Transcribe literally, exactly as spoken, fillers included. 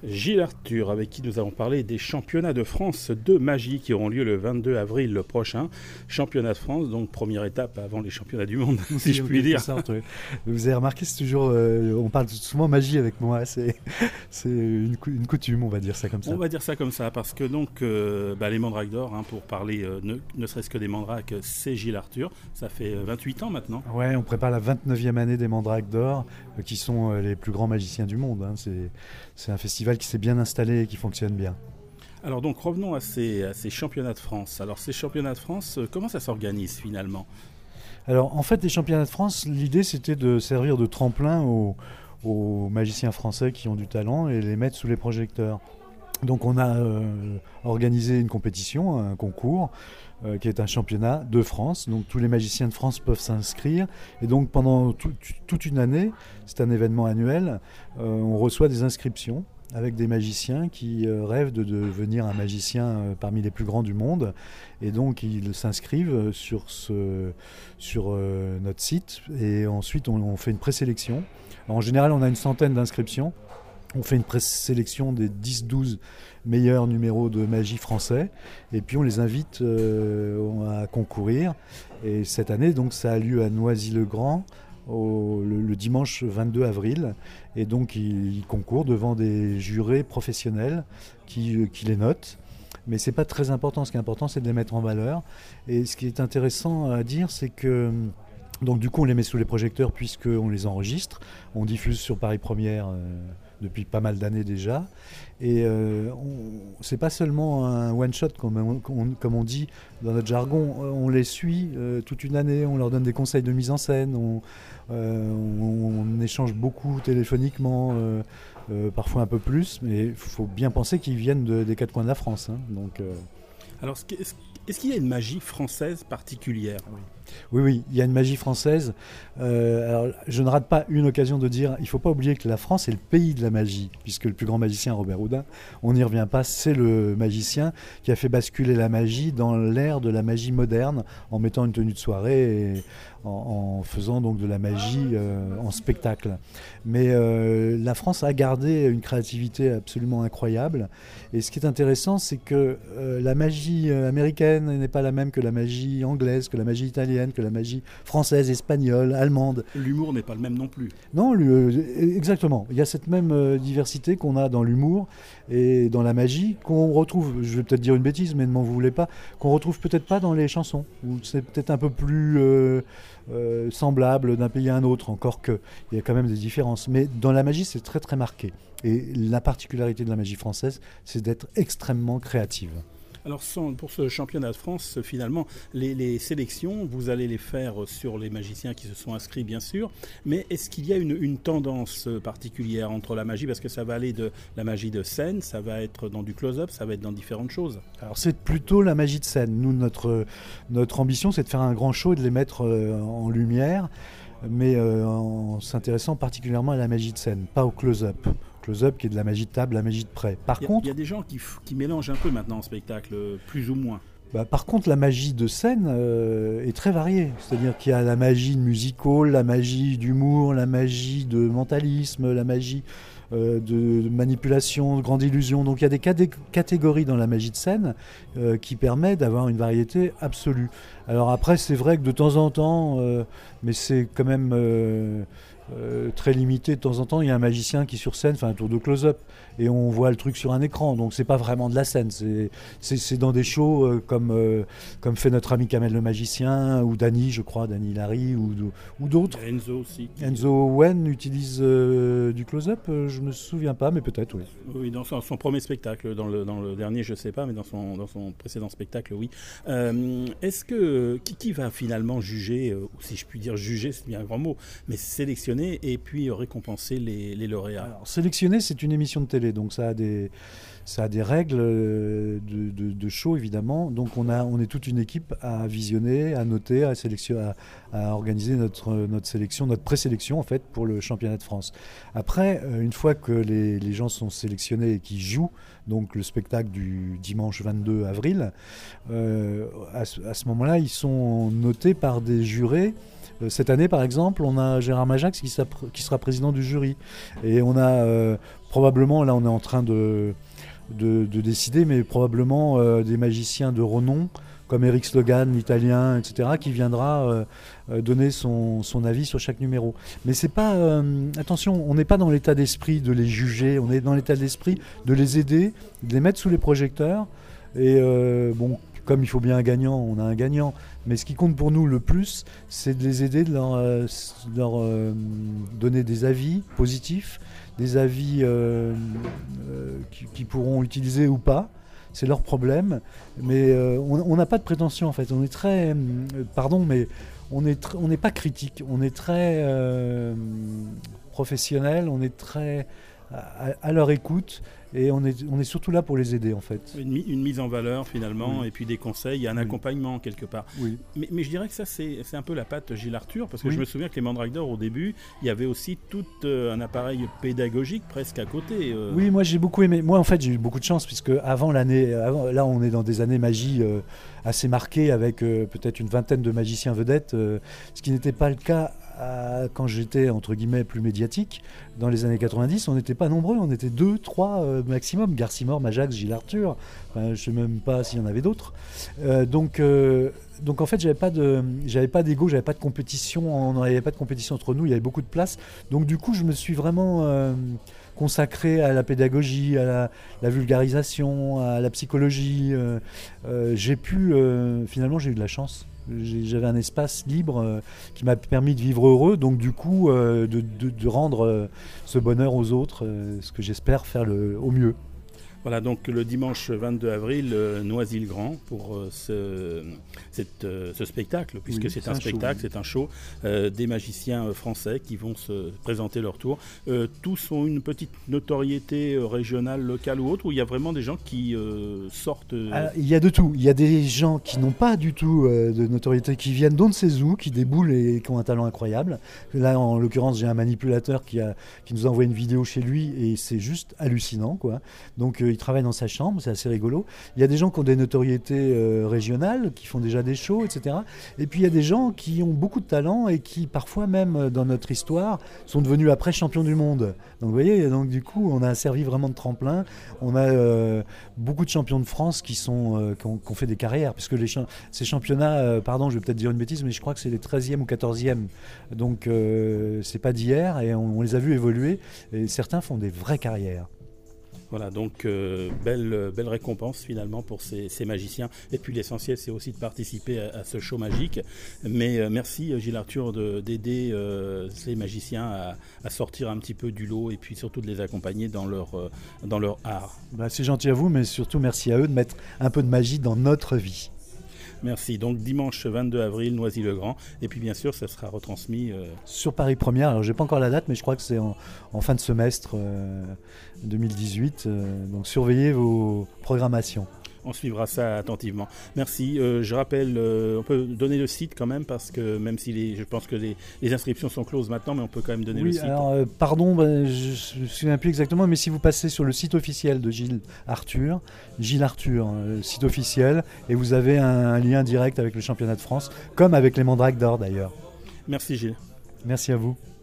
Gilles Arthur, avec qui nous avons parlé des championnats de France de magie qui auront lieu le vingt-deux avril prochain. Championnat de France, donc première étape avant les championnats du monde, si Si, je puis dire. sorte, oui. Vous avez remarqué, c'est toujours, euh, on parle souvent magie avec moi, c'est, c'est une, cou- une coutume, on va dire ça comme ça. On va dire ça comme ça, parce que donc euh, bah, les Mandrakes d'Or, hein, pour parler euh, ne, ne serait-ce que des Mandrakes, c'est Gilles Arthur. Ça fait euh, vingt-huit ans maintenant. Ouais, on prépare la vingt-neuvième année des Mandrakes d'Or, euh, qui sont euh, les plus grands magiciens du monde. Hein. C'est, c'est un festival qui s'est bien installé et qui fonctionne bien. Alors donc revenons à ces, à ces championnats de France. Alors ces championnats de France, euh, comment ça s'organise finalement? Alors, en fait, les championnats de France, l'idée c'était de servir de tremplin aux, aux magiciens français qui ont du talent et les mettre sous les projecteurs. Donc, on a euh, organisé une compétition, un concours, euh, qui est un championnat de France. Donc, tous les magiciens de France peuvent s'inscrire. Et donc, pendant tout- toute une année, c'est un événement annuel, euh, on reçoit des inscriptions avec des magiciens qui euh, rêvent de devenir un magicien euh, parmi les plus grands du monde. Et donc, ils s'inscrivent sur, ce, sur euh, notre site. Et ensuite, on, on fait une présélection. Alors, en général, on a une centaine d'inscriptions. On fait une présélection des dix douze meilleurs numéros de magie français. Et puis, on les invite euh, à concourir. Et cette année, donc, ça a lieu à Noisy-le-Grand, au- le, le dimanche vingt-deux avril. Et donc, ils, ils concourent devant des jurés professionnels qui, euh, qui les notent. Mais c'est pas très important. Ce qui est important, c'est de les mettre en valeur. Et ce qui est intéressant à dire, c'est que donc du coup, on les met sous les projecteurs puisqu'on les enregistre. On diffuse sur Paris Première euh, depuis pas mal d'années déjà. Et euh, on- c'est pas seulement un one-shot, comme on, comme- comme on dit dans notre jargon. On les suit euh, toute une année, on leur donne des conseils de mise en scène, on, euh, on- on échange beaucoup téléphoniquement, euh, euh, parfois un peu plus, mais il faut bien penser qu'ils viennent de- des quatre coins de la France. Hein. Donc, euh, Alors est-ce, que- est-ce- est-ce qu'il y a une magie française particulière? Oui, oui, il y a une magie française. Euh, alors, je ne rate pas une occasion de dire, il ne faut pas oublier que la France est le pays de la magie, puisque le plus grand magicien, Robert Houdin, on n'y revient pas, c'est le magicien qui a fait basculer la magie dans l'ère de la magie moderne, en mettant une tenue de soirée et en, en faisant donc de la magie euh, en spectacle. Mais euh, la France a gardé une créativité absolument incroyable. Et ce qui est intéressant, c'est que euh, la magie euh, américaine n'est pas la même que la magie anglaise, que la magie italienne, que la magie française, espagnole, allemande. L'humour n'est pas le même non plus. Non, le- exactement. Il y a cette même euh, diversité qu'on a dans l'humour et dans la magie, qu'on retrouve, je vais peut-être dire une bêtise, mais ne m'en voulez pas, qu'on retrouve peut-être pas dans les chansons, où c'est peut-être un peu plus euh, euh, semblable d'un pays à un autre, encore que il y a quand même des différences. Mais dans la magie, c'est très très marqué. Et la particularité de la magie française, c'est d'être extrêmement créative. Alors sans- pour ce championnat de France, finalement, les, les sélections, vous allez les faire sur les magiciens qui se sont inscrits, bien sûr, mais est-ce qu'il y a une, une tendance particulière entre la magie, parce que ça va aller de la magie de scène, ça va être dans du close-up, ça va être dans différentes choses. Alors c'est plutôt la magie de scène. Nous, notre, notre ambition, c'est de faire un grand show et de les mettre euh, en lumière, mais euh, en s'intéressant particulièrement à la magie de scène, pas au close-up. Close-up qui est de la magie de table, la magie de près. Par Il y, a- contre, il y a des gens qui, f- qui mélangent un peu maintenant en spectacle, plus ou moins. bah, par contre, la magie de scène euh, est très variée. C'est-à-dire qu'il y a la magie de musical, la magie d'humour, la magie de mentalisme, la magie euh, de, de manipulation, de grande illusion. Donc il y a des cadé- catégories dans la magie de scène euh, qui permettent d'avoir une variété absolue. Alors après, c'est vrai que de temps en temps, euh, mais c'est quand même euh, euh, très limité, de temps en temps, il y a un magicien qui sur scène fait un tour de close-up et on voit le truc sur un écran. Donc c'est pas vraiment de la scène, c'est c'est, c'est dans des shows euh, comme, euh, comme fait notre ami Kamel le magicien, ou Dany, je crois, Dany Larry, ou, ou d'autres. Il y a Enzo aussi. qui- Enzo Wen utilise euh, du close-up, euh, je me souviens pas, mais peut-être, oui. Oui, dans son, son premier spectacle, dans le, dans le dernier, je sais pas, mais dans son, dans son précédent spectacle, oui. Euh, est-ce que qui, qui va finalement juger, euh, ou si je puis dire juger, c'est bien un grand mot, mais sélectionner et puis euh, récompenser les, les lauréats? Alors, sélectionner, c'est une émission de télé, donc ça a des, ça a des règles euh, de, de, de show, évidemment. Donc on, a, on est toute une équipe à visionner, à noter, à, sélection, à, à organiser notre, notre sélection, notre présélection, en fait, pour le championnat de France. Après, euh, une fois que les, les gens sont sélectionnés et qu'ils jouent, donc le spectacle du dimanche vingt-deux avril, euh, à ce, à ce moment-là, ils sont notés par des jurés Euh, cette année, par exemple, on a Gérard Majax qui sera, qui sera président du jury. Et on a euh, probablement, là on est en train de, de, de décider, mais probablement euh, des magiciens de renom, comme Eric Slogan, l'italien, et cetera, qui viendra euh, euh, donner son, son avis sur chaque numéro. Mais c'est pas... Euh, attention, on n'est pas dans l'état d'esprit de les juger, on est dans l'état d'esprit de les aider, de les mettre sous les projecteurs. Et euh, bon, comme il faut bien un gagnant, on a un gagnant. Mais ce qui compte pour nous le plus, c'est de les aider, de leur, euh, de leur euh, donner des avis positifs, des avis euh, euh, qu'ils pourront utiliser ou pas. C'est leur problème, mais euh, on n'a pas de prétention en fait. On est très, euh, pardon, mais on est tr- on n'est pas critique. On est très euh, professionnel. On est très à, à leur écoute et on est on est surtout là pour les aider en fait. Une, une mise en valeur finalement, oui. Et puis des conseils, il y a un oui. accompagnement quelque part. Oui. Mais, mais je dirais que ça c'est, c'est un peu la patte Gilles Arthur, parce que oui. je me souviens que les Mandrakes d'Or au début, il y avait aussi tout euh, un appareil pédagogique presque à côté. Euh. Oui, moi j'ai beaucoup aimé. Moi en fait j'ai eu beaucoup de chance puisque avant l'année, avant, là on est dans des années magie euh, assez marquées avec euh, peut-être une vingtaine de magiciens vedettes, euh, ce qui n'était pas le cas. À, quand j'étais entre guillemets plus médiatique dans les années quatre-vingt-dix, on n'était pas nombreux, on était deux, trois euh, maximum, Garcimore, Majax, Gilles Arthur, enfin, je ne sais même pas s'il y en avait d'autres. Euh, donc, euh, donc en fait j'avais pas de, j'avais pas d'ego, j'avais pas de compétition, on n'avait pas de compétition entre nous, il y avait beaucoup de place. Donc du coup je me suis vraiment euh, consacré à la pédagogie, à la, la vulgarisation, à la psychologie. Euh, euh, j'ai pu, euh, finalement j'ai eu de la chance. J'avais un espace libre euh, qui m'a permis de vivre heureux, donc du coup euh, de, de, de rendre euh, ce bonheur aux autres, euh, ce que j'espère faire le, au mieux. Voilà, donc le dimanche vingt-deux avril, euh, Noisy-le-Grand pour euh, ce, cette, euh, ce spectacle, puisque oui, c'est, c'est un, un spectacle, show, oui. c'est un show euh, des magiciens français qui vont se présenter leur tour. Euh, tous ont une petite notoriété régionale, locale ou autre, ou il y a vraiment des gens qui euh, sortent euh... Alors, il y a de tout. Il y a des gens qui n'ont pas du tout euh, de notoriété, qui viennent d'on ne sait où, qui déboulent et qui ont un talent incroyable. Là, en l'occurrence, j'ai un manipulateur qui, a, qui nous a envoyé une vidéo chez lui et c'est juste hallucinant, quoi. Donc, euh, il travaille dans sa chambre, c'est assez rigolo. Il y a des gens qui ont des notoriétés euh, régionales, qui font déjà des shows, et cetera. Et puis il y a des gens qui ont beaucoup de talent et qui parfois même dans notre histoire sont devenus après champions du monde. Donc vous voyez, donc du coup on a servi vraiment de tremplin. On a euh, beaucoup de champions de France qui sont euh, qui, ont, qui ont fait des carrières, puisque les cha- ces championnats, euh, pardon, je vais peut-être dire une bêtise, mais je crois que c'est les treizième ou quatorzième. Donc euh, c'est pas d'hier et on, on les a vus évoluer. Et certains font des vraies carrières. Voilà, donc euh, belle, belle récompense finalement pour ces, ces magiciens. Et puis l'essentiel, c'est aussi de participer à, à ce show magique. Mais euh, merci Gilles Arthur de, d'aider euh, ces magiciens à, à sortir un petit peu du lot et puis surtout de les accompagner dans leur, euh, dans leur art. Bah, c'est gentil à vous, mais surtout merci à eux de mettre un peu de magie dans notre vie. Merci. Donc dimanche vingt-deux avril, Noisy-le-Grand. Et puis bien sûr, ça sera retransmis... Euh... sur Paris Première. Alors, je n'ai pas encore la date, mais je crois que c'est en, en fin de semestre euh, deux mille dix-huit. Euh, donc, surveillez vos programmations. On suivra ça attentivement. Merci. Euh, je rappelle, euh, on peut donner le site quand même, parce que même si les, je pense que les, les inscriptions sont closes maintenant, mais on peut quand même donner oui, le site. Alors, euh, pardon, bah, je ne me souviens plus exactement, mais si vous passez sur le site officiel de Gilles Arthur, Gilles Arthur, euh, site officiel, et vous avez un, un lien direct avec le championnat de France, comme avec les Mandrakes d'Or d'ailleurs. Merci Gilles. Merci à vous.